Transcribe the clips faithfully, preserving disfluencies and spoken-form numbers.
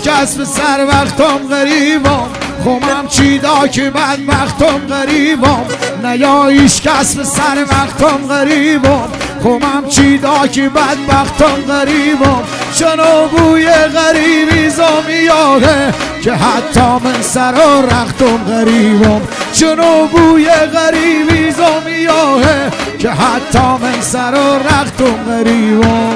کس به سر وقتم غریبم خمم چیدا که بدبختم غریبم نیا هیچ کس به سر وقتم غریبم خمم چیدا که بدبختم غریبم چنو بوی غریبی زمیاره که حتی من سر و رختم غریبم چنو بوی غریبی زمیاره که حتی من سر و رختم غریبم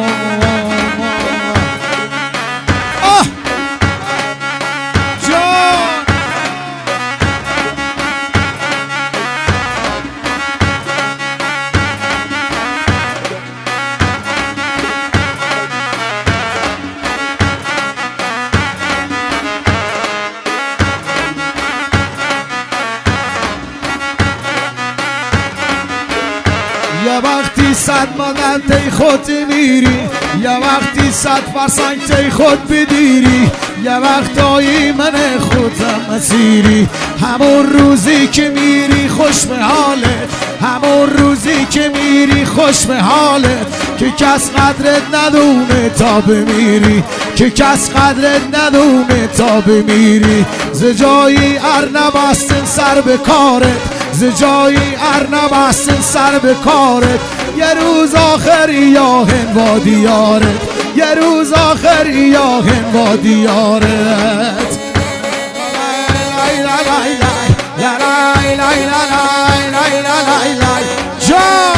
یه وقتی صد مدن تی خود میری یه وقتی صد فرسنگ تی خود بدیری یه وقتایی من خودم مسیری همون روزی که میری خوش به حالت همون روزی که میری خوش به حالت که کس قدرت ندونه تا بمیری که کس قدرت ندونه تا بمیری ز جایی ار نبستن سر به کارت ز جایی ار نبستن سر به کارت یه روز آخری یا هن با دیارت یه روز آخری یا هن با دیارت جان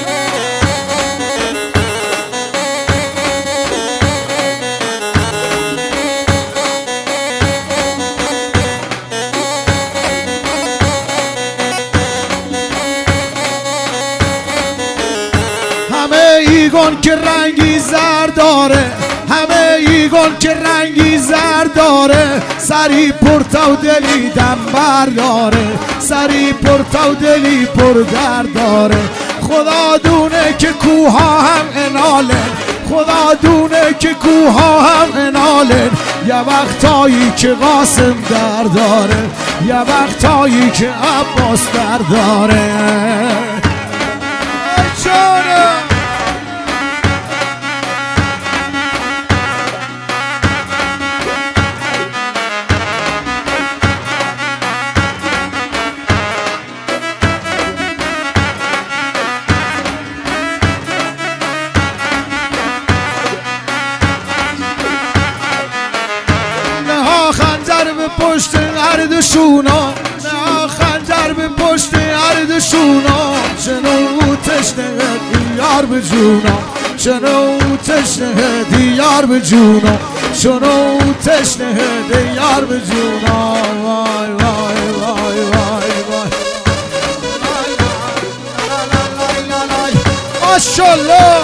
ایگون که رنگی زرد داره همه ایگون که رنگی زرد داره سری پرتا و دلی دم برداره سری پرتا و دلی پر درد داره خدا دونه که کوها هم انالن خدا دونه که کوها هم انالن یه وقتایی که قاسم در داره یه وقتایی که عباس در داره جانم خنجر به پشت هر دوشونا نه خنجر به پشت هر دوشونا چنو تشنه دیار به جونا چنو تشنه دیار به جونا چنو تشنه دیار به جونا وای وای وای وای وای ماشاءالله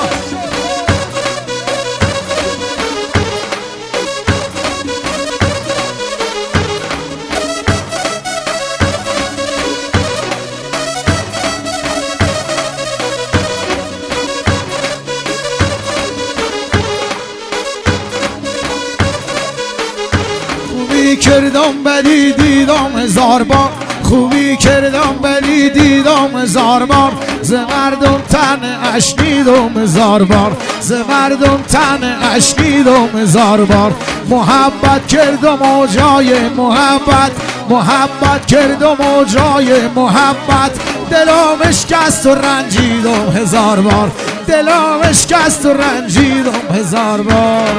خوبی کردم بدی دیدم هزار بار خوبی کردم بدی دیدم هزار بار ز مردم تن اشنیدم هزار بار ز مردم تن اشنیدم هزار بار محبت کردم و جای محبت محبت کردم و جای محبت دلم اشکست و رنجیدم هزار بار دلم اشکست و رنجیدم هزار بار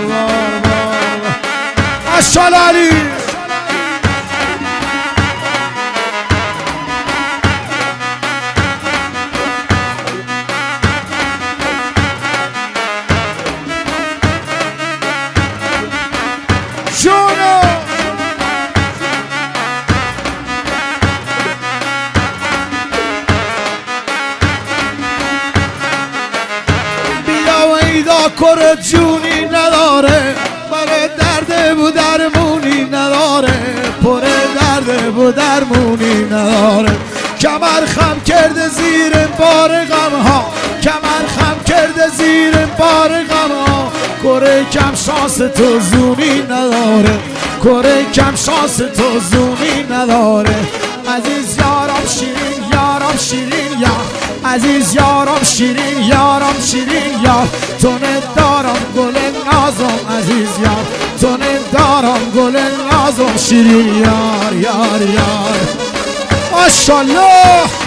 ماشاءالله جونو بیا و ایدا کرد جونی نداره پر درد و درمونی نداره پر درد و درمونی نداره کمر خم کرده زیر بار غم ها کمر خم کرده زیر بار غم ها کره کم شانس تو زونی نداره کره کم شانس تو زونی نداره عزیز یارم شیرین یارم شیرین یا عزیز یارم شیرین یارم شیرین یار تو ندارم گل نازم عزیز یار تو ندارم گل نازم شیرین یار یار یار ماشاءالله